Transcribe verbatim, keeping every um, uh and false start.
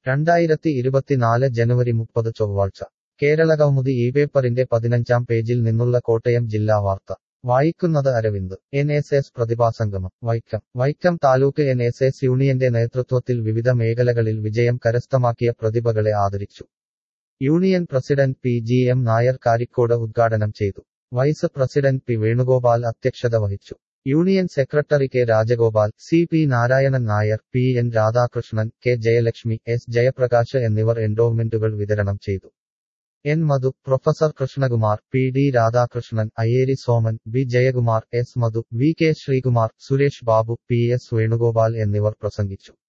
രണ്ടായിരത്തി ഇരുപത്തിനാല് ജനുവരി മുപ്പത് ചൊവ്വാഴ്ച കേരളകൗമുദി ഈ പേപ്പറിന്റെ പതിനഞ്ചാം പേജിൽ നിന്നുള്ള കോട്ടയം ജില്ലാ വാർത്ത വായിക്കുന്നത് അരവിന്ദ്. എൻ എസ് എസ് പ്രതിഭാസംഗമം Vaikom. Vaikom taluk N S S യൂണിയന്റെ നേതൃത്വത്തിൽ വിവിധ മേഖലകളിൽ വിജയം കരസ്ഥമാക്കിയ പ്രതിഭകളെ ആദരിച്ചു. Union president P G M Nair Karikode ഉദ്ഘാടനം ചെയ്തു. വൈസ് പ്രസിഡന്റ് പി വേണുഗോപാൽ അധ്യക്ഷത വഹിച്ചു. Union secretary K Rajagopal, C P Narayanan Nair, P N Radhakrishnan, K Jayalakshmi, S Jayaprakash എന്നിവർ എൻഡോവ്മെന്റുകൾ വിതരണം ചെയ്തു. N Madhu, professor Krishnakumar, P D Radhakrishnan, Ayyeri Soman, B Jayakumar, S മധു, V K Sreekumar, Suresh Babu, P S Venugopal എന്നിവർ പ്രസംഗിച്ചു.